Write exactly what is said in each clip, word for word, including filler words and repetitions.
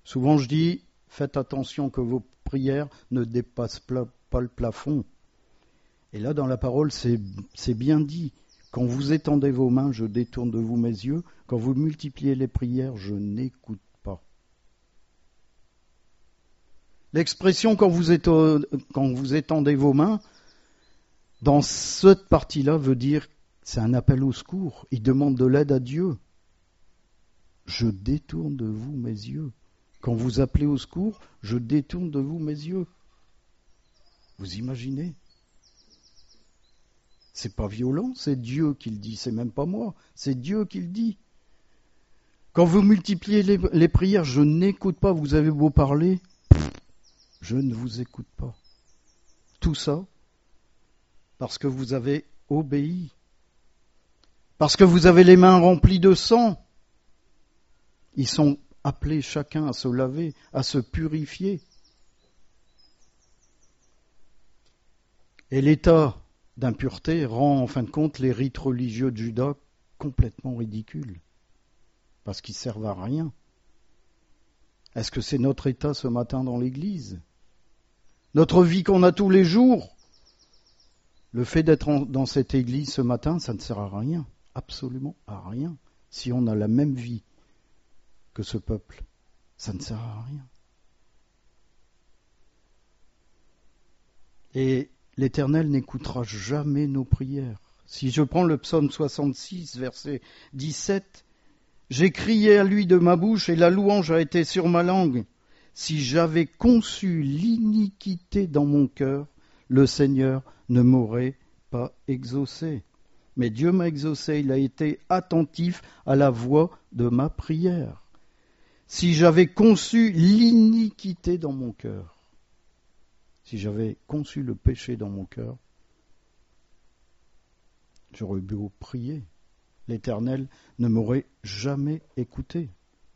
Souvent je dis, faites attention que vos prières ne dépassent pas le plafond. Et là, dans la parole, c'est, c'est bien dit. Quand vous étendez vos mains, je détourne de vous mes yeux. Quand vous multipliez les prières, je n'écoute pas. L'expression quand vous, étendez, quand vous étendez vos mains, dans cette partie-là, veut dire c'est un appel au secours. Il demande de l'aide à Dieu. Je détourne de vous mes yeux. Quand vous appelez au secours, je détourne de vous mes yeux. Vous imaginez ? C'est pas violent, c'est Dieu qui le dit, c'est même pas moi, c'est Dieu qui le dit. Quand vous multipliez les, les prières, je n'écoute pas, vous avez beau parler, je ne vous écoute pas. Tout ça, parce que vous avez obéi, parce que vous avez les mains remplies de sang. Ils sont appelés chacun à se laver, à se purifier. Et l'état d'impureté rend en fin de compte les rites religieux de Juda complètement ridicules, parce qu'ils servent à rien. Est-ce que c'est notre état ce matin dans l'Église ? Notre vie qu'on a tous les jours ? Le fait d'être en, dans cette Église ce matin, ça ne sert à rien, absolument à rien. Si on a la même vie que ce peuple, ça ne sert à rien. Et l'Éternel n'écoutera jamais nos prières. Si je prends le psaume soixante-six, verset dix-sept, « J'ai crié à lui de ma bouche et la louange a été sur ma langue. Si j'avais conçu l'iniquité dans mon cœur, le Seigneur ne m'aurait pas exaucé. Mais Dieu m'a exaucé, il a été attentif à la voix de ma prière. Si j'avais conçu l'iniquité dans mon cœur, si j'avais conçu le péché dans mon cœur, j'aurais beau prier. L'Éternel ne m'aurait jamais écouté.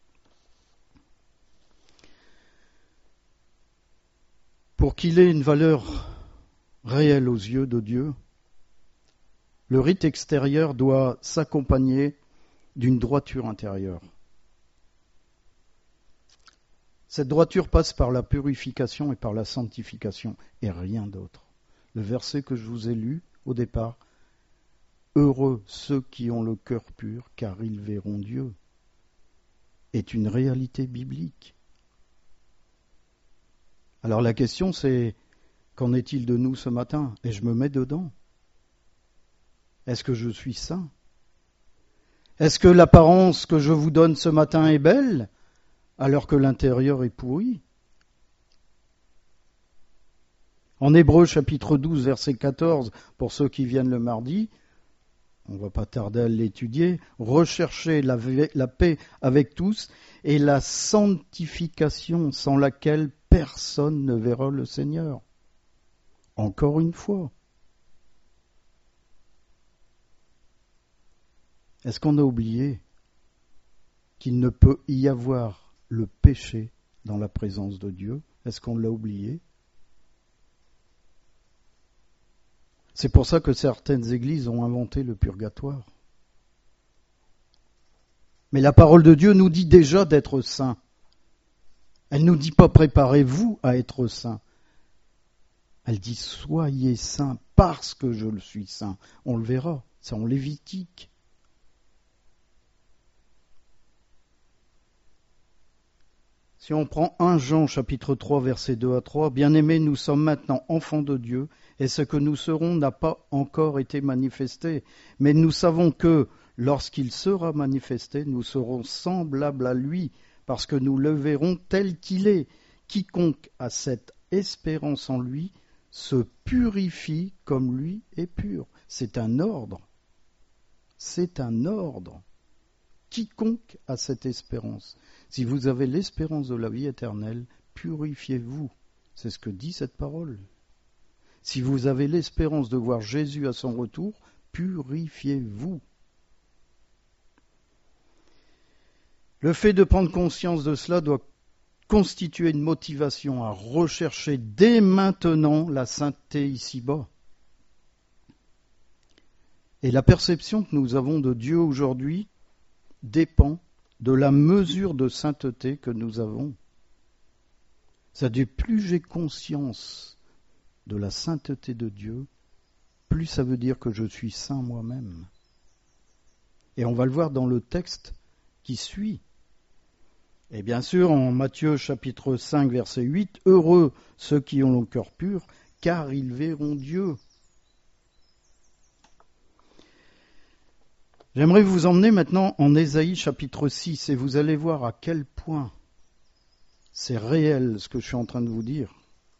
Pour qu'il ait une valeur réelle aux yeux de Dieu, le rite extérieur doit s'accompagner d'une droiture intérieure. Cette droiture passe par la purification et par la sanctification, et rien d'autre. Le verset que je vous ai lu au départ, « Heureux ceux qui ont le cœur pur, car ils verront Dieu », est une réalité biblique. Alors la question c'est, qu'en est-il de nous ce matin ? Et je me mets dedans. Est-ce que je suis saint ? Est-ce que l'apparence que je vous donne ce matin est belle ? Alors que l'intérieur est pourri. En Hébreux chapitre douze, verset quatorze, pour ceux qui viennent le mardi, on ne va pas tarder à l'étudier, recherchez la, la paix avec tous et la sanctification sans laquelle personne ne verra le Seigneur. Encore une fois. Est-ce qu'on a oublié qu'il ne peut y avoir le péché dans la présence de Dieu? Est-ce qu'on l'a oublié? C'est pour ça que certaines églises ont inventé le purgatoire. Mais la parole de Dieu nous dit déjà d'être saints. Elle ne nous dit pas préparez-vous à être saints. Elle dit soyez saints parce que je le suis saint. On le verra, c'est en Lévitique. Si on prend premier Jean chapitre trois versets deux à trois, « Bien-aimés, nous sommes maintenant enfants de Dieu, et ce que nous serons n'a pas encore été manifesté. Mais nous savons que, lorsqu'il sera manifesté, nous serons semblables à lui, parce que nous le verrons tel qu'il est. Quiconque a cette espérance en lui se purifie comme lui est pur. » C'est un ordre. C'est un ordre. Quiconque a cette espérance. Si vous avez l'espérance de la vie éternelle, purifiez-vous. C'est ce que dit cette parole. Si vous avez l'espérance de voir Jésus à son retour, purifiez-vous. Le fait de prendre conscience de cela doit constituer une motivation à rechercher dès maintenant la sainteté ici-bas. Et la perception que nous avons de Dieu aujourd'hui dépend de la mesure de sainteté que nous avons. C'est-à-dire, plus j'ai conscience de la sainteté de Dieu, plus ça veut dire que je suis saint moi-même. Et on va le voir dans le texte qui suit. Et bien sûr, en Matthieu chapitre cinq, verset huit, « Heureux ceux qui ont le cœur pur, car ils verront Dieu. » J'aimerais vous emmener maintenant en Ésaïe chapitre six, et vous allez voir à quel point c'est réel ce que je suis en train de vous dire.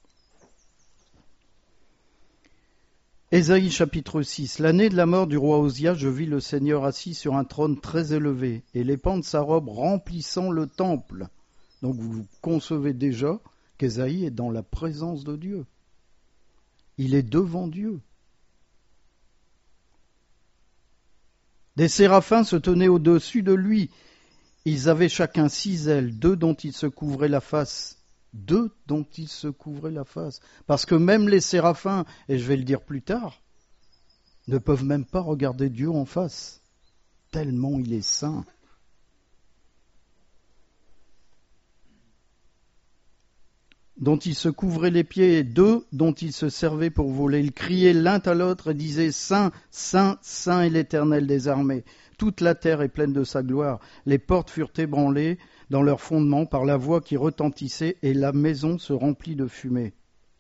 Ésaïe chapitre six. L'année de la mort du roi Osia, je vis le Seigneur assis sur un trône très élevé, et les pans de sa robe remplissant le temple. Donc vous concevez déjà qu'Ésaïe est dans la présence de Dieu. Il est devant Dieu. Des séraphins se tenaient au-dessus de lui. Ils avaient chacun six ailes, deux dont ils se couvraient la face. Deux dont ils se couvraient la face. Parce que même les séraphins, et je vais le dire plus tard, ne peuvent même pas regarder Dieu en face, tellement il est saint. Dont ils se couvraient les pieds, et deux dont ils se servaient pour voler. Ils criaient l'un à l'autre et disaient « Saint, Saint, Saint est l'Éternel des armées. Toute la terre est pleine de sa gloire. » Les portes furent ébranlées dans leur fondement par la voix qui retentissait, et la maison se remplit de fumée.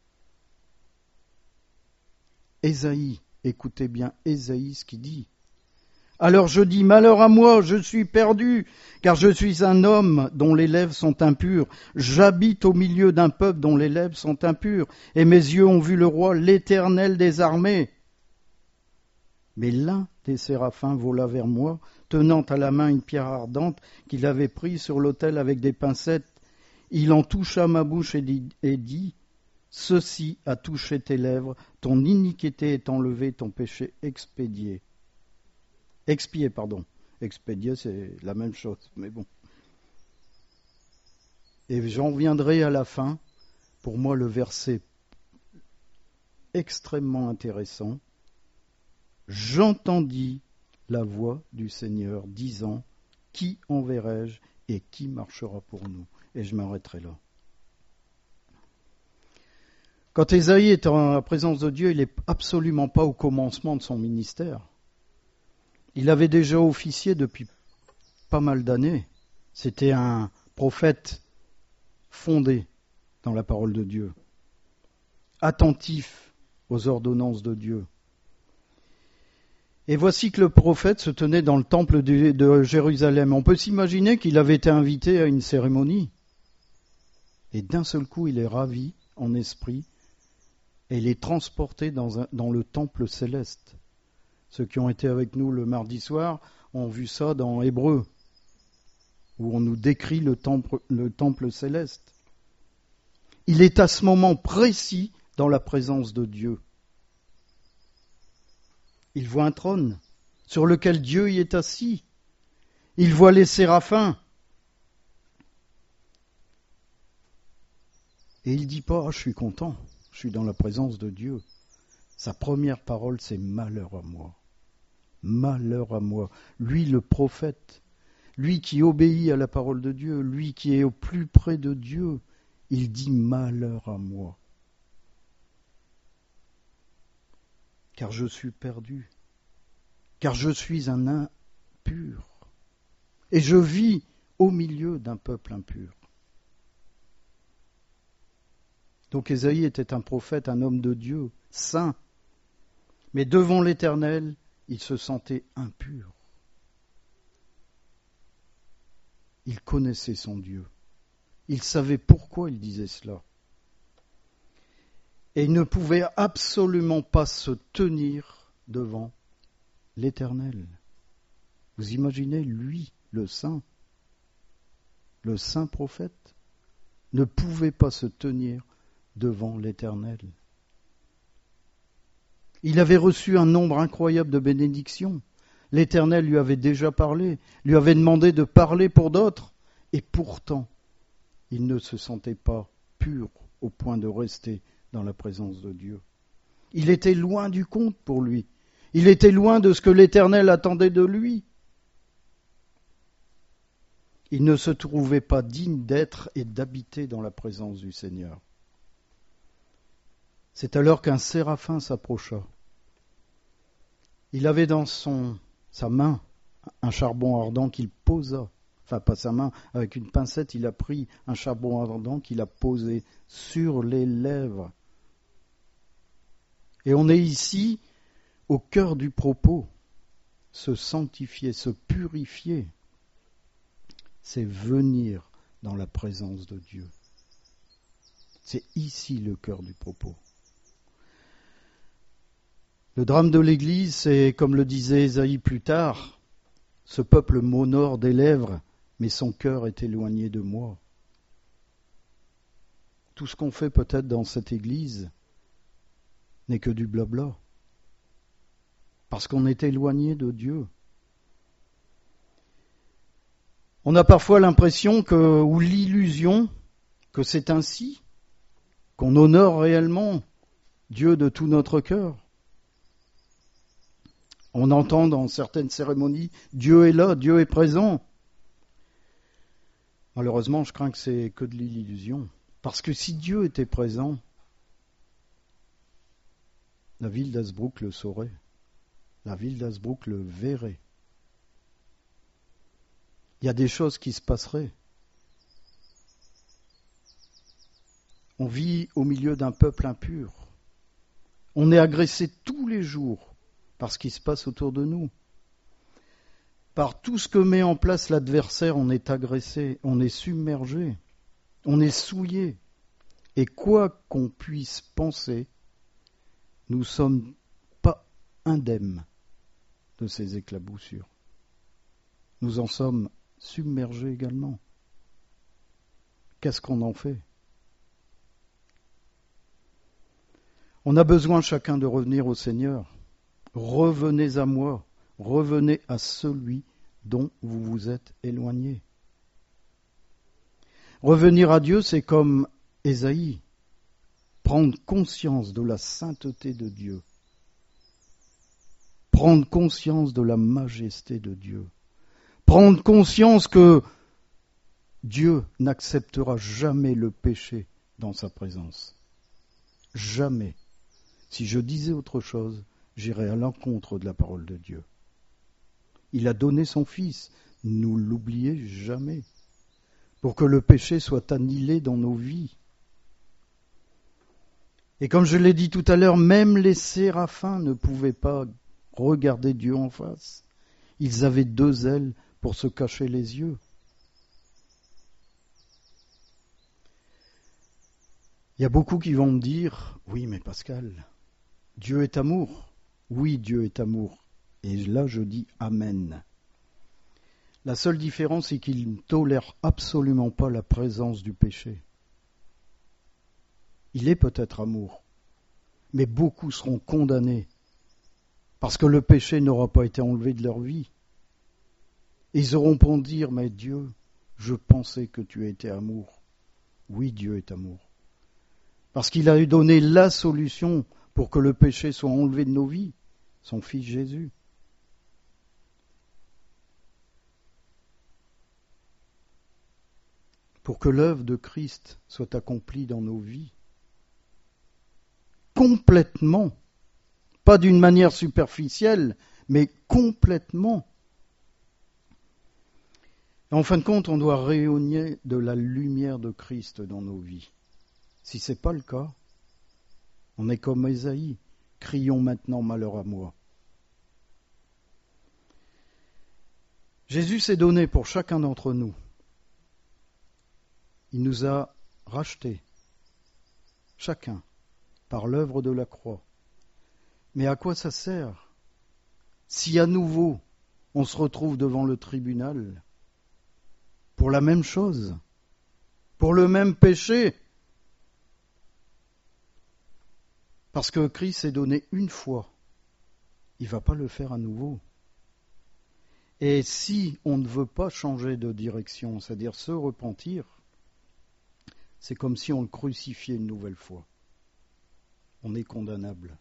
Ésaïe, écoutez bien Ésaïe ce qu'il dit. Alors je dis, malheur à moi, je suis perdu, car je suis un homme dont les lèvres sont impures. J'habite au milieu d'un peuple dont les lèvres sont impures, et mes yeux ont vu le roi, l'Éternel des armées. Mais l'un des séraphins vola vers moi, tenant à la main une pierre ardente qu'il avait prise sur l'autel avec des pincettes. Il en toucha ma bouche et dit, et dit « Ceci a touché tes lèvres, ton iniquité est enlevée, ton péché expédié. » Expié, pardon. Expédié, c'est la même chose, mais bon. Et j'en viendrai à la fin, pour moi le verset extrêmement intéressant. J'entendis la voix du Seigneur disant « Qui enverrai-je et qui marchera pour nous ?» Et je m'arrêterai là. Quand Ésaïe est en la présence de Dieu, il n'est absolument pas au commencement de son ministère. Il avait déjà officié depuis pas mal d'années. C'était un prophète fondé dans la parole de Dieu, attentif aux ordonnances de Dieu. Et voici que le prophète se tenait dans le temple de Jérusalem. On peut s'imaginer qu'il avait été invité à une cérémonie. Et d'un seul coup, il est ravi en esprit et il est transporté dans, un, dans le temple céleste. Ceux qui ont été avec nous le mardi soir ont vu ça dans Hébreux, où on nous décrit le temple, le temple céleste. Il est à ce moment précis dans la présence de Dieu. Il voit un trône sur lequel Dieu y est assis. Il voit les séraphins. Et il ne dit pas « Ah, je suis content, je suis dans la présence de Dieu ». Sa première parole, c'est « Malheur à moi ». Malheur à moi. Lui, le prophète, lui qui obéit à la parole de Dieu, lui qui est au plus près de Dieu, il dit « Malheur à moi ». Car je suis perdu, car je suis un impur, et je vis au milieu d'un peuple impur. Donc Ésaïe était un prophète, un homme de Dieu, saint, mais devant l'Éternel, il se sentait impur. Il connaissait son Dieu, il savait pourquoi il disait cela. Et il ne pouvait absolument pas se tenir devant l'Éternel. Vous imaginez, lui, le saint, le saint prophète, ne pouvait pas se tenir devant l'Éternel. Il avait reçu un nombre incroyable de bénédictions. L'Éternel lui avait déjà parlé, lui avait demandé de parler pour d'autres, et pourtant, il ne se sentait pas pur au point de rester dans la présence de Dieu. Il était loin du compte pour lui. Il était loin de ce que l'Éternel attendait de lui. il ne se trouvait pas digne d'être et d'habiter dans la présence du Seigneur. C'est alors qu'un séraphin s'approcha. Il avait dans son, sa main un charbon ardent qu'il posa, enfin pas sa main, avec une pincette, il a pris un charbon ardent qu'il a posé sur les lèvres. Et on est ici au cœur du propos. Se sanctifier, se purifier, c'est venir dans la présence de Dieu. C'est ici le cœur du propos. Le drame de l'Église, c'est, comme le disait Ésaïe plus tard, ce peuple m'honore des lèvres, mais son cœur est éloigné de moi. Tout ce qu'on fait peut-être dans cette Église n'est que du blabla, parce qu'on est éloigné de Dieu. On a parfois l'impression que, ou l'illusion que c'est ainsi qu'on honore réellement Dieu de tout notre cœur. On entend dans certaines cérémonies, Dieu est là, Dieu est présent. Malheureusement, je crains que c'est que de l'illusion. Parce que si Dieu était présent, la ville d'Hazebrouck le saurait. La ville d'Hazebrouck le verrait. Il y a des choses qui se passeraient. On vit au milieu d'un peuple impur. On est agressé tous les jours par ce qui se passe autour de nous. Par tout ce que met en place l'adversaire, on est agressé, on est submergé, on est souillé. Et quoi qu'on puisse penser, nous ne sommes pas indemnes de ces éclaboussures. Nous en sommes submergés également. Qu'est-ce qu'on en fait ? On a besoin chacun de revenir au Seigneur. Revenez à moi, revenez à celui dont vous vous êtes éloignés. Revenir à Dieu, c'est comme Ésaïe, prendre conscience de la sainteté de Dieu, prendre conscience de la majesté de Dieu, prendre conscience que Dieu n'acceptera jamais le péché dans sa présence. Jamais. Si je disais autre chose, j'irais à l'encontre de la parole de Dieu. Il a donné son Fils, ne l'oubliez jamais, pour que le péché soit annihilé dans nos vies. Et comme je l'ai dit tout à l'heure, même les séraphins ne pouvaient pas regarder Dieu en face. Ils avaient deux ailes pour se cacher les yeux. Il y a beaucoup qui vont me dire, oui mais Pascal, Dieu est amour. Oui, Dieu est amour. Et là, je dis Amen. La seule différence, c'est qu'il ne tolère absolument pas la présence du péché. Il est peut-être amour, mais beaucoup seront condamnés parce que le péché n'aura pas été enlevé de leur vie. Et ils auront pour dire, mais Dieu, je pensais que tu étais amour. Oui, Dieu est amour. Parce qu'il a donné la solution pour que le péché soit enlevé de nos vies, son Fils Jésus. Pour que l'œuvre de Christ soit accomplie dans nos vies. Complètement. Pas d'une manière superficielle, mais complètement. Et en fin de compte, on doit rayonner de la lumière de Christ dans nos vies. Si ce n'est pas le cas, on est comme Ésaïe. Crions maintenant malheur à moi. Jésus s'est donné pour chacun d'entre nous. Il nous a rachetés, chacun, par l'œuvre de la croix. Mais à quoi ça sert si à nouveau on se retrouve devant le tribunal pour la même chose, pour le même péché? Parce que Christ s'est donné une fois, il ne va pas le faire à nouveau. Et si on ne veut pas changer de direction, c'est-à-dire se repentir, c'est comme si on le crucifiait une nouvelle fois. On est condamnable.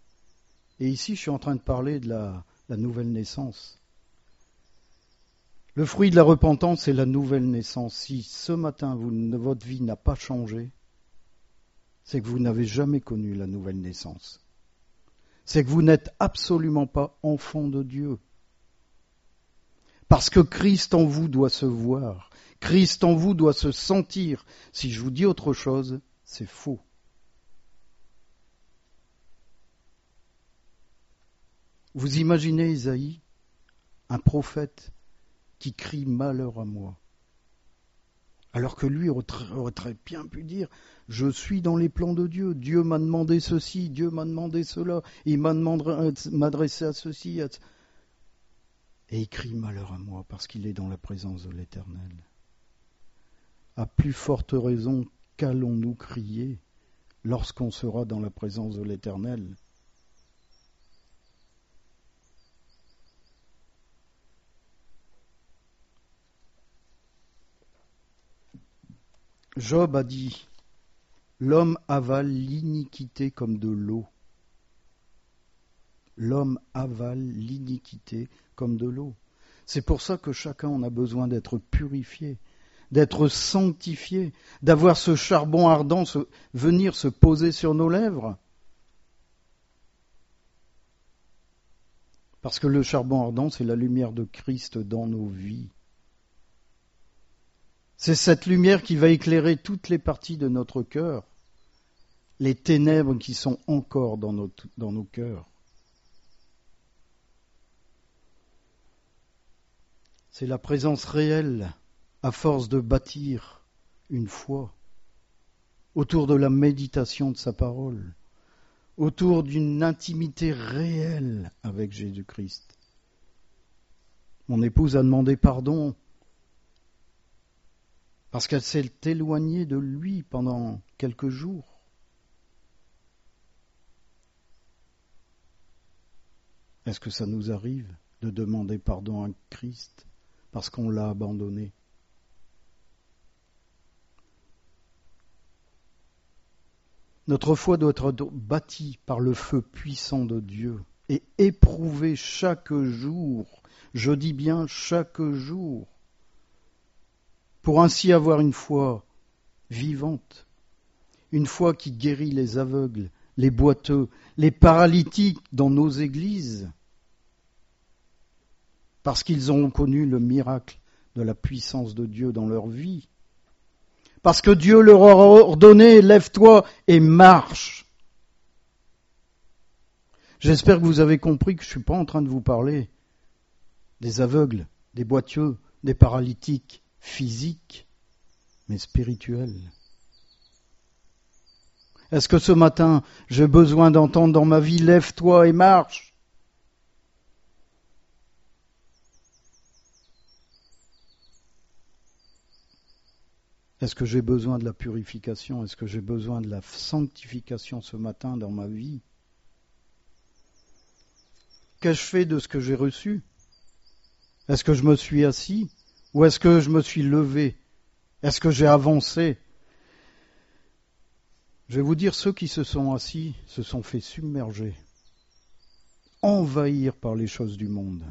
Et ici, je suis en train de parler de la, la nouvelle naissance. Le fruit de la repentance, c'est la nouvelle naissance. Si ce matin, vous, votre vie n'a pas changé, c'est que vous n'avez jamais connu la nouvelle naissance. C'est que vous n'êtes absolument pas enfant de Dieu. Parce que Christ en vous doit se voir. Christ en vous doit se sentir. Si je vous dis autre chose, c'est faux. Vous imaginez Isaïe, un prophète qui crie malheur à moi, alors que lui aurait très bien pu dire je suis dans les plans de Dieu, Dieu m'a demandé ceci, Dieu m'a demandé cela, il m'a demandé de m'adresser à ceci, à... et il crie malheur à moi parce qu'il est dans la présence de l'Éternel. À plus forte raison, qu'allons-nous crier lorsqu'on sera dans la présence de l'Éternel ? Job a dit, l'homme avale l'iniquité comme de l'eau. L'homme avale l'iniquité comme de l'eau. C'est pour ça que chacun en a besoin d'être purifié, d'être sanctifié, d'avoir ce charbon ardent se, venir se poser sur nos lèvres. Parce que le charbon ardent, c'est la lumière de Christ dans nos vies. C'est cette lumière qui va éclairer toutes les parties de notre cœur, les ténèbres qui sont encore dans nos, dans nos cœurs. C'est la présence réelle, à force de bâtir une foi, autour de la méditation de sa parole, autour d'une intimité réelle avec Jésus-Christ. Mon épouse a demandé pardon parce qu'elle s'est éloignée de lui pendant quelques jours. Est-ce que ça nous arrive de demander pardon à Christ parce qu'on l'a abandonné ? Notre foi doit être bâtie par le feu puissant de Dieu et éprouvée chaque jour, je dis bien chaque jour, pour ainsi avoir une foi vivante, une foi qui guérit les aveugles, les boiteux, les paralytiques dans nos églises, parce qu'ils ont connu le miracle de la puissance de Dieu dans leur vie, parce que Dieu leur a ordonné, lève-toi et marche. J'espère que vous avez compris que je ne suis pas en train de vous parler des aveugles, des boiteux, des paralytiques, physique, mais spirituel. Est-ce que ce matin, j'ai besoin d'entendre dans ma vie, lève-toi et marche ? Est-ce que j'ai besoin de la purification ? Est-ce que j'ai besoin de la sanctification ce matin dans ma vie ? Qu'ai-je fait de ce que j'ai reçu ? Est-ce que je me suis assis ? Ou est-ce que je me suis levé ? Est-ce que j'ai avancé ? Je vais vous dire, ceux qui se sont assis se sont fait submerger, envahir par les choses du monde.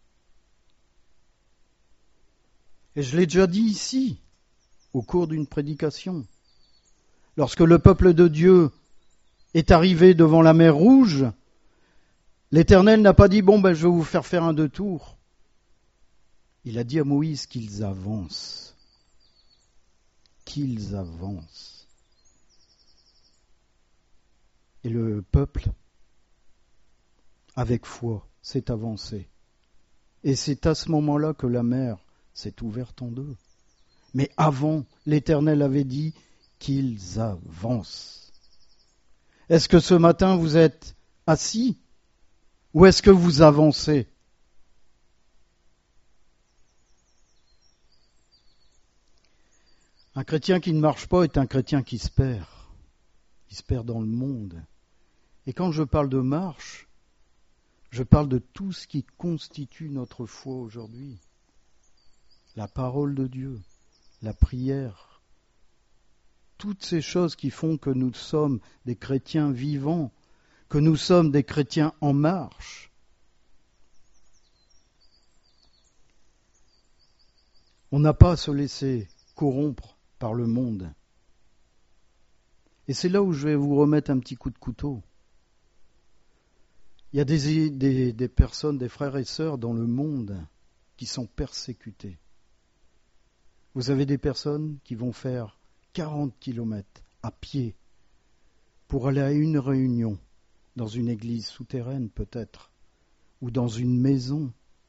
Et je l'ai déjà dit ici, au cours d'une prédication. Lorsque le peuple de Dieu est arrivé devant la mer Rouge, l'Éternel n'a pas dit « bon, ben, je vais vous faire faire un deux tours ». Il a dit à Moïse qu'ils avancent, qu'ils avancent. Et le peuple, avec foi, s'est avancé. Et c'est à ce moment-là que la mer s'est ouverte en deux. Mais avant, l'Éternel avait dit qu'ils avancent. Est-ce que ce matin vous êtes assis ou est-ce que vous avancez ? Un chrétien qui ne marche pas est un chrétien qui se perd. Il se perd dans le monde. Et quand je parle de marche, je parle de tout ce qui constitue notre foi aujourd'hui. La parole de Dieu, la prière, toutes ces choses qui font que nous sommes des chrétiens vivants, que nous sommes des chrétiens en marche. On n'a pas à se laisser corrompre par le monde. Et c'est là où je vais vous remettre un petit coup de couteau. Il y a des, des, des personnes, des frères et sœurs dans le monde qui sont persécutés. Vous avez des personnes qui vont faire quarante kilomètres à pied pour aller à une réunion, dans une église souterraine peut-être, ou dans une maison.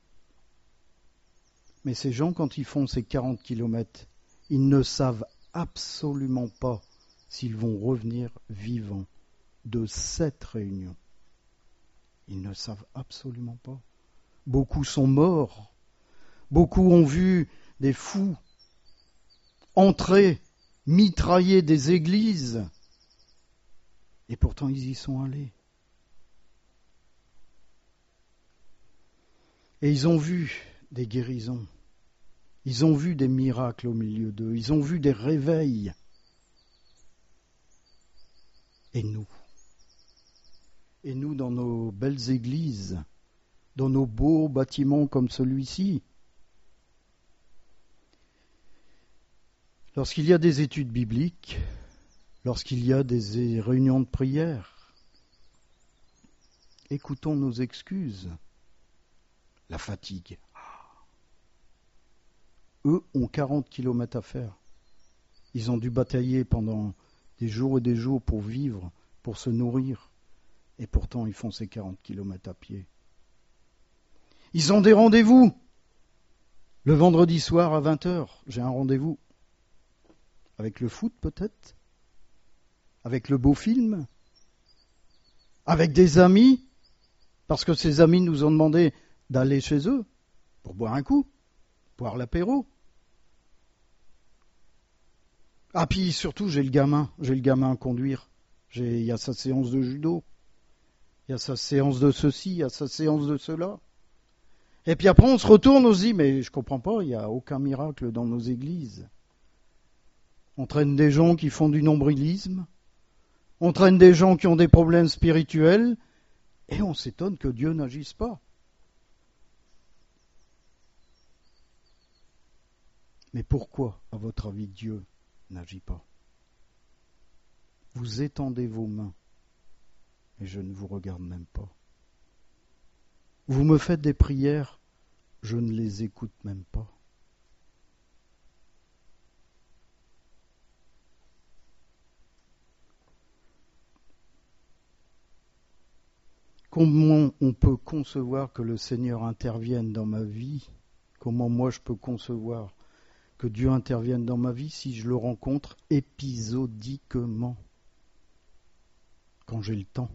Mais ces gens, quand ils font ces quarante kilomètres, ils ne savent absolument pas s'ils vont revenir vivants de cette réunion. Ils ne savent absolument pas. Beaucoup sont morts. Beaucoup ont vu des fous entrer, mitrailler des églises. Et pourtant, ils y sont allés. Et ils ont vu des guérisons. Ils ont vu des miracles au milieu d'eux. Ils ont vu des réveils. Et nous Et nous, dans nos belles églises, dans nos beaux bâtiments comme celui-ci, lorsqu'il y a des études bibliques, lorsqu'il y a des réunions de prière, écoutons nos excuses. La fatigue. Eux ont quarante kilomètres à faire. Ils ont dû batailler pendant des jours et des jours pour vivre, pour se nourrir. Et pourtant, ils font ces quarante kilomètres à pied. Ils ont des rendez-vous. Le vendredi soir à vingt heures, j'ai un rendez-vous. Avec le foot peut-être ? Avec le beau film ? Avec des amis ? Parce que ces amis nous ont demandé d'aller chez eux pour boire un coup, boire l'apéro. Ah, puis surtout, j'ai le gamin, j'ai le gamin à conduire. J'ai, il y a sa séance de judo, il y a sa séance de ceci, il y a sa séance de cela. Et puis après, on se retourne, on se dit, mais je comprends pas, il n'y a aucun miracle dans nos églises. On traîne des gens qui font du nombrilisme, on traîne des gens qui ont des problèmes spirituels, et on s'étonne que Dieu n'agisse pas. Mais pourquoi, à votre avis, Dieu n'agit pas ? Vous étendez vos mains et je ne vous regarde même pas. Vous me faites des prières, je ne les écoute même pas. Comment on peut concevoir que le Seigneur intervienne dans ma vie ? Comment moi je peux concevoir que Dieu intervienne dans ma vie si je le rencontre épisodiquement, quand j'ai le temps.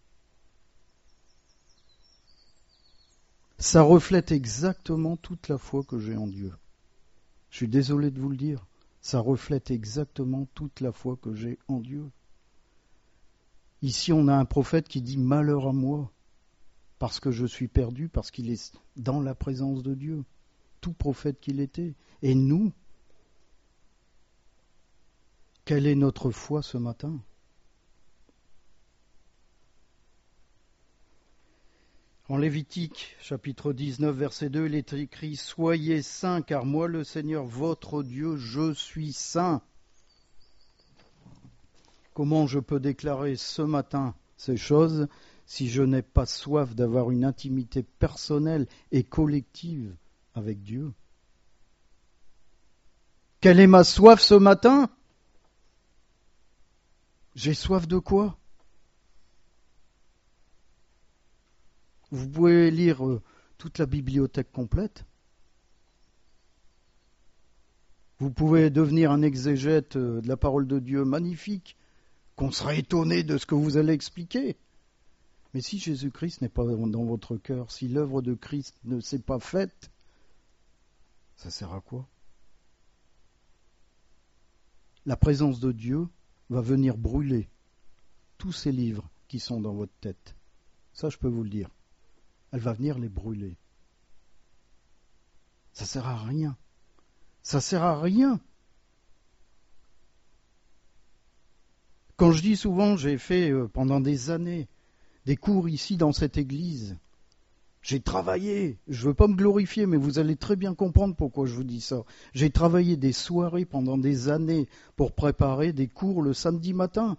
Ça reflète exactement toute la foi que j'ai en Dieu. Je suis désolé de vous le dire, ça reflète exactement toute la foi que j'ai en Dieu. Ici, on a un prophète qui dit « Malheur à moi », parce que je suis perdu, parce qu'il est dans la présence de Dieu. Tout prophète qu'il était. Et nous, quelle est notre foi ce matin ? En Lévitique, chapitre dix-neuf, verset deux, il est écrit « Soyez saints, car moi, le Seigneur, votre Dieu, je suis saint. » Comment je peux déclarer ce matin ces choses si je n'ai pas soif d'avoir une intimité personnelle et collective avec Dieu ? Quelle est ma soif ce matin ? J'ai soif de quoi ? Vous pouvez lire euh, toute la bibliothèque complète. Vous pouvez devenir un exégète euh, de la parole de Dieu magnifique, qu'on sera étonné de ce que vous allez expliquer. Mais si Jésus-Christ n'est pas dans votre cœur, si l'œuvre de Christ ne s'est pas faite, ça sert à quoi ? La présence de Dieu va venir brûler tous ces livres qui sont dans votre tête. Ça, je peux vous le dire. Elle va venir les brûler. Ça sert à rien. Ça sert à rien. Quand je dis souvent, j'ai fait pendant des années des cours ici dans cette église, J'ai travaillé, je ne veux pas me glorifier, mais vous allez très bien comprendre pourquoi je vous dis ça. J'ai travaillé des soirées pendant des années pour préparer des cours le samedi matin.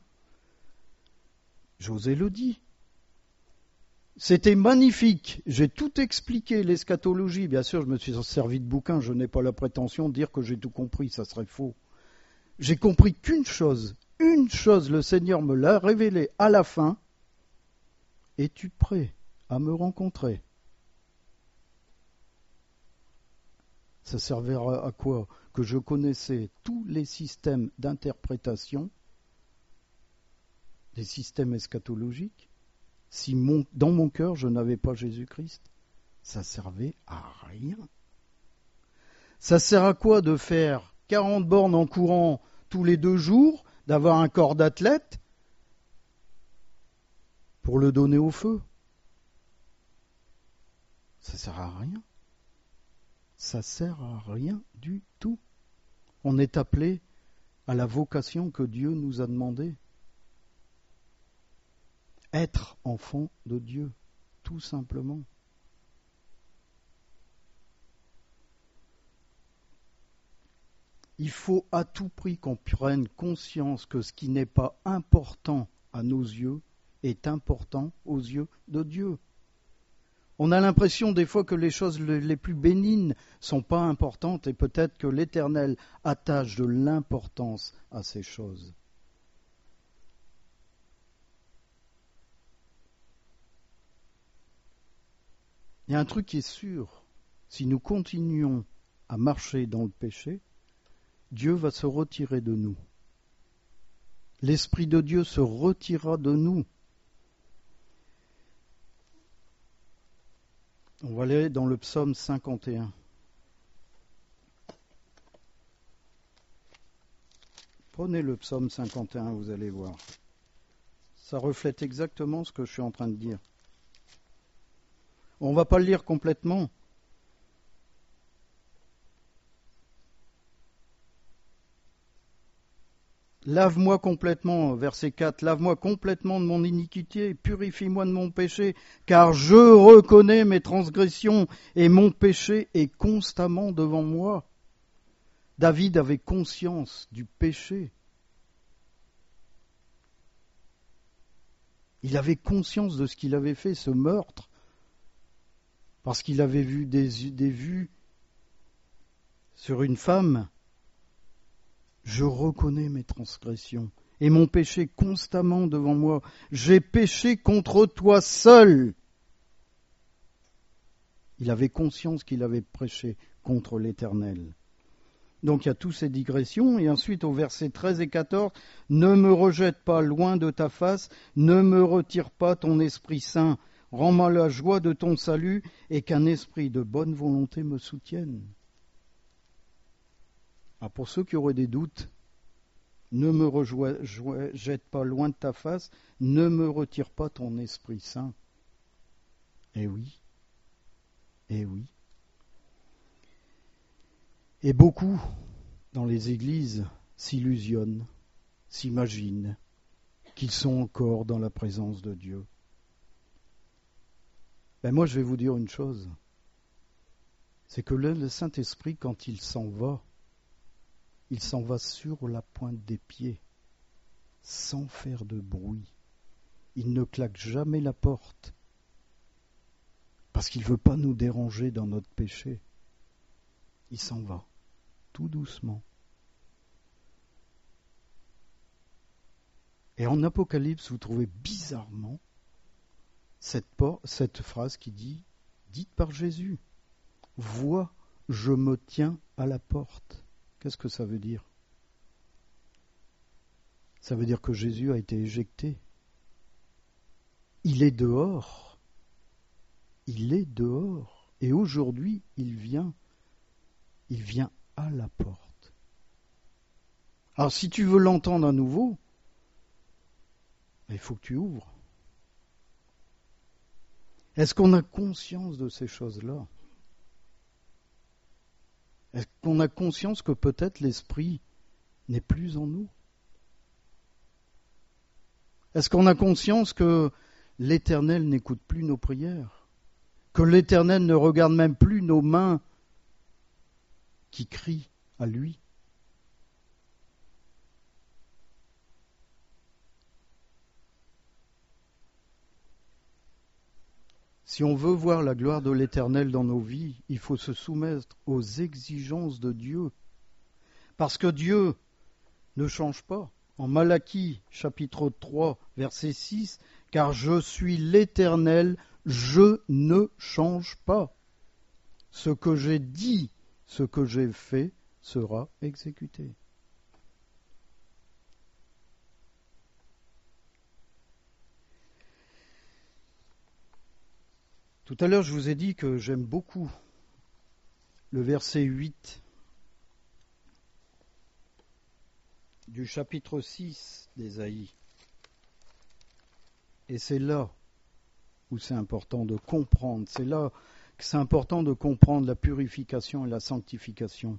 José le dit. C'était magnifique, j'ai tout expliqué, l'eschatologie. Bien sûr, je me suis servi de bouquin, je n'ai pas la prétention de dire que j'ai tout compris, ça serait faux. J'ai compris qu'une chose, une chose, le Seigneur me l'a révélé à la fin. Es-tu prêt à me rencontrer ? Ça servait à quoi ? Que je connaissais tous les systèmes d'interprétation, des systèmes eschatologiques. Si mon, dans mon cœur, je n'avais pas Jésus-Christ, ça servait à rien. Ça sert à quoi de faire quarante bornes en courant tous les deux jours, d'avoir un corps d'athlète pour le donner au feu ? Ça sert à rien. Ça sert à rien du tout. On est appelé à la vocation que Dieu nous a demandée. Être enfant de Dieu, tout simplement. Il faut à tout prix qu'on prenne conscience que ce qui n'est pas important à nos yeux est important aux yeux de Dieu. On a l'impression des fois que les choses les plus bénignes ne sont pas importantes et peut-être que l'Éternel attache de l'importance à ces choses. Il y a un truc qui est sûr, si nous continuons à marcher dans le péché, Dieu va se retirer de nous. L'Esprit de Dieu se retirera de nous. On va aller dans le psaume cinquante et un. Prenez le psaume cinquante et un, vous allez voir. Ça reflète exactement ce que je suis en train de dire. On ne va pas le lire complètement. Lave-moi complètement, verset quatre, lave-moi complètement de mon iniquité, purifie-moi de mon péché, car je reconnais mes transgressions et mon péché est constamment devant moi. David avait conscience du péché. Il avait conscience de ce qu'il avait fait, ce meurtre, parce qu'il avait vu des, des vues sur une femme. Je reconnais mes transgressions et mon péché constamment devant moi. J'ai péché contre toi seul. Il avait conscience qu'il avait péché contre l'Éternel. Donc il y a toutes ces digressions. Et ensuite au verset treize et quatorze, « Ne me rejette pas loin de ta face, ne me retire pas ton Esprit Saint. Rends-moi la joie de ton salut et qu'un esprit de bonne volonté me soutienne. » Ah, pour ceux qui auraient des doutes, ne me rejette pas loin de ta face, ne me retire pas ton Esprit Saint. Eh oui, eh oui. Et beaucoup dans les églises s'illusionnent, s'imaginent qu'ils sont encore dans la présence de Dieu. Ben moi je vais vous dire une chose, c'est que le Saint-Esprit, quand il s'en va, il s'en va sur la pointe des pieds, sans faire de bruit. Il ne claque jamais la porte, parce qu'il ne veut pas nous déranger dans notre péché. Il s'en va, tout doucement. Et en Apocalypse, vous trouvez bizarrement cette, por- cette phrase qui dit, dite par Jésus, « Vois, je me tiens à la porte ». Qu'est-ce que ça veut dire ? Ça veut dire que Jésus a été éjecté. Il est dehors. Il est dehors. Et aujourd'hui, il vient. Il vient à la porte. Alors si tu veux l'entendre à nouveau, il faut que tu ouvres. Est-ce qu'on a conscience de ces choses-là ? Est-ce qu'on a conscience que peut-être l'Esprit n'est plus en nous ? Est-ce qu'on a conscience que l'Éternel n'écoute plus nos prières ? que l'Éternel ne regarde même plus nos mains qui crient à lui. Si on veut voir la gloire de l'Éternel dans nos vies, il faut se soumettre aux exigences de Dieu. Parce que Dieu ne change pas. En Malachie, chapitre trois, verset six, « Car je suis l'Éternel, je ne change pas. Ce que j'ai dit, ce que j'ai fait, sera exécuté. » Tout à l'heure, je vous ai dit que j'aime beaucoup le verset huit du chapitre six d'Ésaïe. Et c'est là où c'est important de comprendre, c'est là que c'est important de comprendre la purification et la sanctification.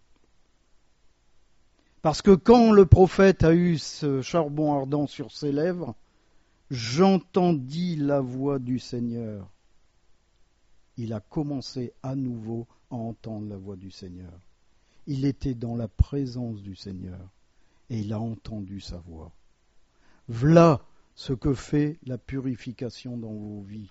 Parce que quand le prophète a eu ce charbon ardent sur ses lèvres, j'entendis la voix du Seigneur. Il a commencé à nouveau à entendre la voix du Seigneur. Il était dans la présence du Seigneur et il a entendu sa voix. Voilà ce que fait la purification dans vos vies.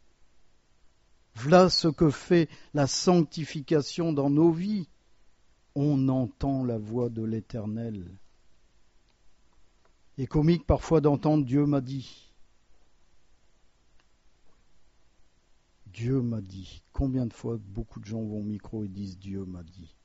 Voilà ce que fait la sanctification dans nos vies. On entend la voix de l'Éternel. Il est comique parfois d'entendre Dieu m'a dit. Dieu m'a dit. Combien de fois beaucoup de gens vont au micro et disent Dieu m'a dit.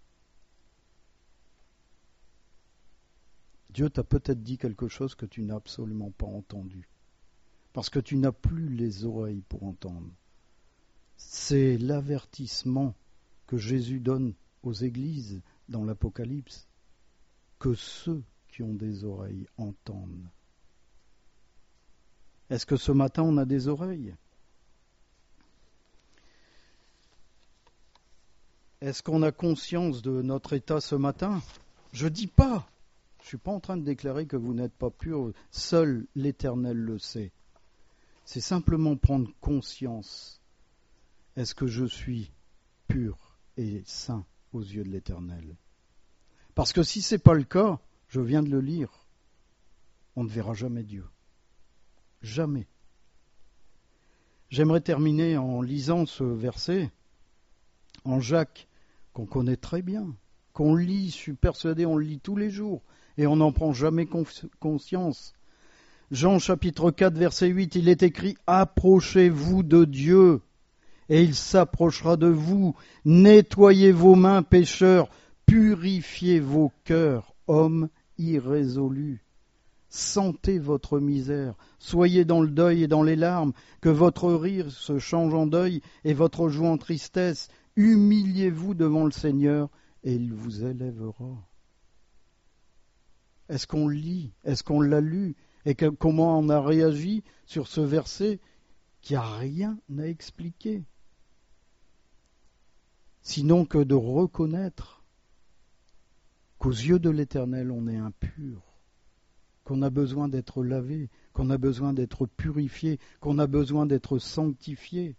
Dieu t'a peut-être dit quelque chose que tu n'as absolument pas entendu. Parce que tu n'as plus les oreilles pour entendre. C'est l'avertissement que Jésus donne aux églises dans l'Apocalypse. Que ceux qui ont des oreilles entendent. Est-ce que ce matin on a des oreilles ? Est-ce qu'on a conscience de notre état ce matin ? Je ne dis pas. Je ne suis pas en train de déclarer que vous n'êtes pas pur. Seul l'Éternel le sait. C'est simplement prendre conscience. Est-ce que je suis pur et saint aux yeux de l'Éternel ? Parce que si ce n'est pas le cas, je viens de le lire, on ne verra jamais Dieu. Jamais. J'aimerais terminer en lisant ce verset en Jacques, qu'on connaît très bien, qu'on lit, je suis persuadé, on le lit tous les jours, et on n'en prend jamais conscience. Jean chapitre quatre, verset huit, il est écrit « Approchez-vous de Dieu, et il s'approchera de vous. Nettoyez vos mains, pécheurs, purifiez vos cœurs, hommes irrésolus. Sentez votre misère, soyez dans le deuil et dans les larmes, que votre rire se change en deuil et votre joie en tristesse. Humiliez-vous devant le Seigneur et il vous élèvera. » Est-ce qu'on lit ? Est-ce qu'on l'a lu ? Et que, comment on a réagi sur ce verset qui n'a rien à expliquer ? Sinon que de reconnaître qu'aux yeux de l'Éternel on est impur, qu'on a besoin d'être lavé, qu'on a besoin d'être purifié, qu'on a besoin d'être sanctifié.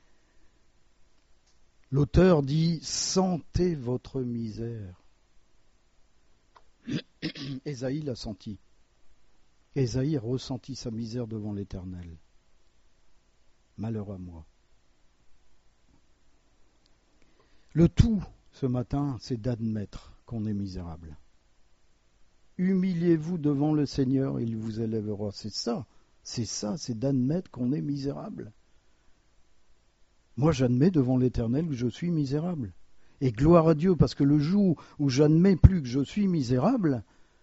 L'auteur dit « Sentez votre misère ». Ésaïe l'a senti. Ésaïe a ressenti sa misère devant l'Éternel. Malheur à moi. Le tout, ce matin, c'est d'admettre qu'on est misérable. Humiliez-vous devant le Seigneur, il vous élèvera. C'est ça, c'est ça, c'est d'admettre qu'on est misérable. Moi, j'admets devant l'Éternel que je suis misérable. Et gloire à Dieu, parce que le jour où j'admets plus que je suis misérable,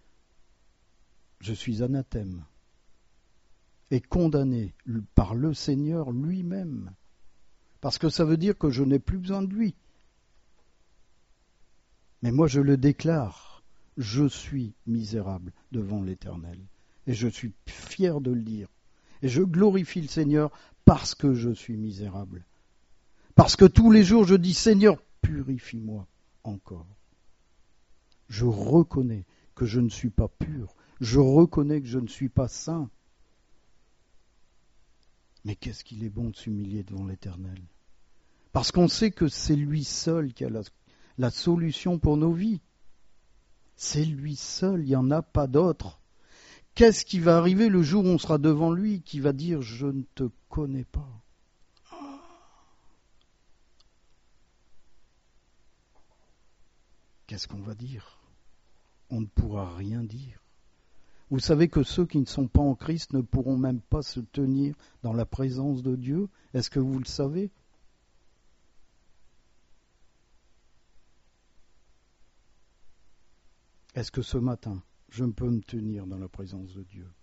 je suis anathème et condamné par le Seigneur lui-même. Parce que ça veut dire que je n'ai plus besoin de lui. Mais moi, je le déclare, je suis misérable devant l'Éternel. Et je suis fier de le dire. Et je glorifie le Seigneur parce que je suis misérable. Parce que tous les jours, je dis, Seigneur, purifie-moi encore. Je reconnais que je ne suis pas pur. Je reconnais que je ne suis pas saint. Mais qu'est-ce qu'il est bon de s'humilier devant l'Éternel. Parce qu'on sait que c'est lui seul qui a la, la solution pour nos vies. C'est lui seul, il n'y en a pas d'autre. Qu'est-ce qui va arriver le jour où on sera devant lui, qui va dire « Je ne te connais pas ». Qu'est-ce qu'on va dire? On ne pourra rien dire. Vous savez que ceux qui ne sont pas en Christ ne pourront même pas se tenir dans la présence de Dieu. Est-ce que vous le savez? Est-ce que ce matin, je peux me tenir dans la présence de Dieu?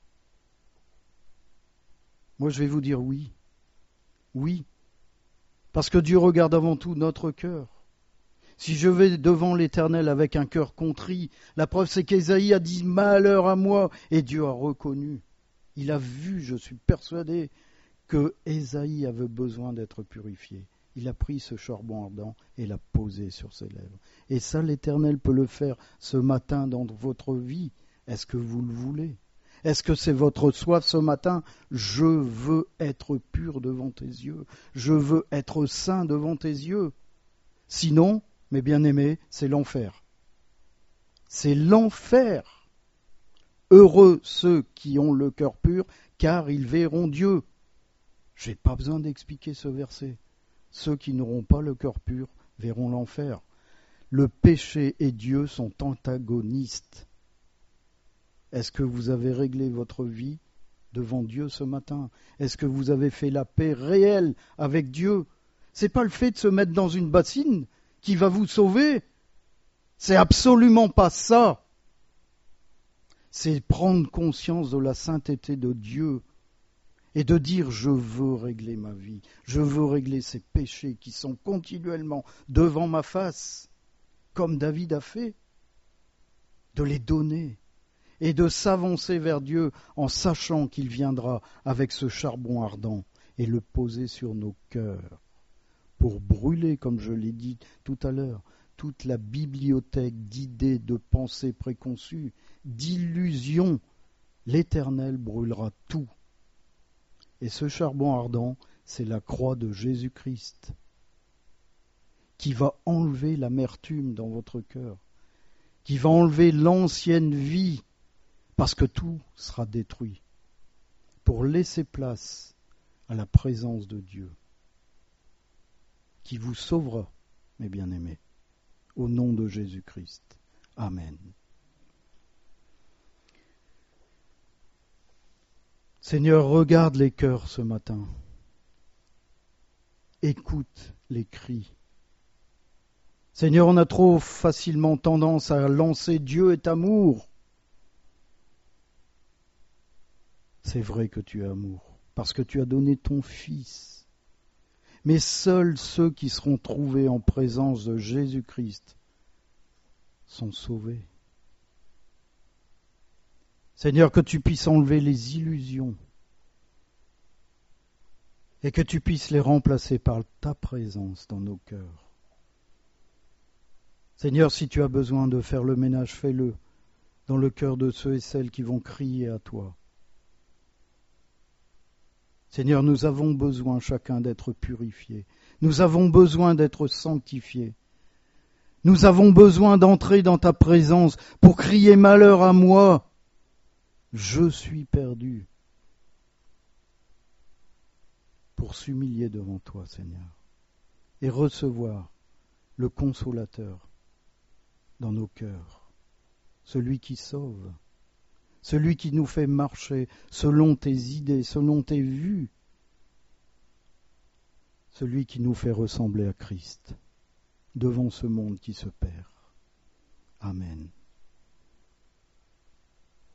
Moi, je vais vous dire oui. Oui. Parce que Dieu regarde avant tout notre cœur. Si je vais devant l'Éternel avec un cœur contrit, la preuve c'est qu'Ésaïe a dit « Malheur à moi » et Dieu a reconnu. Il a vu, je suis persuadé, que Ésaïe avait besoin d'être purifié. Il a pris ce charbon ardent et l'a posé sur ses lèvres. Et ça, l'Éternel peut le faire ce matin dans votre vie. Est-ce que vous le voulez? Est-ce que c'est votre soif ce matin? Je veux être pur devant tes yeux. Je veux être saint devant tes yeux. Sinon, mes bien-aimés, c'est l'enfer. C'est l'enfer. Heureux ceux qui ont le cœur pur, car ils verront Dieu. Je n'ai pas besoin d'expliquer ce verset. Ceux qui n'auront pas le cœur pur verront l'enfer. Le péché et Dieu sont antagonistes. Est-ce que vous avez réglé votre vie devant Dieu ce matin? Est-ce que vous avez fait la paix réelle avec Dieu? Ce n'est pas le fait de se mettre dans une bassine qui va vous sauver. C'est absolument pas ça. C'est prendre conscience de la sainteté de Dieu et de dire « je veux régler ma vie, je veux régler ces péchés qui sont continuellement devant ma face », comme David a fait, de les donner et de s'avancer vers Dieu en sachant qu'il viendra avec ce charbon ardent et le poser sur nos cœurs pour brûler, comme je l'ai dit tout à l'heure, toute la bibliothèque d'idées, de pensées préconçues, d'illusions. L'Éternel brûlera tout. Et ce charbon ardent, c'est la croix de Jésus-Christ qui va enlever l'amertume dans votre cœur, qui va enlever l'ancienne vie, parce que tout sera détruit, pour laisser place à la présence de Dieu, qui vous sauvera, mes bien-aimés, au nom de Jésus-Christ. Amen. Seigneur, regarde les cœurs ce matin. Écoute les cris. Seigneur, on a trop facilement tendance à lancer « Dieu est amour ». C'est vrai que tu es amour, parce que tu as donné ton Fils. Mais seuls ceux qui seront trouvés en présence de Jésus-Christ sont sauvés. Seigneur, que tu puisses enlever les illusions et que tu puisses les remplacer par ta présence dans nos cœurs. Seigneur, si tu as besoin de faire le ménage, fais-le dans le cœur de ceux et celles qui vont crier à toi. Seigneur, nous avons besoin chacun d'être purifiés. Nous avons besoin d'être sanctifiés. Nous avons besoin d'entrer dans ta présence pour crier malheur à moi. Je suis perdu. Pour s'humilier devant toi, Seigneur, et recevoir le Consolateur dans nos cœurs, celui qui sauve, celui qui nous fait marcher selon tes idées, selon tes vues, celui qui nous fait ressembler à Christ devant ce monde qui se perd. Amen.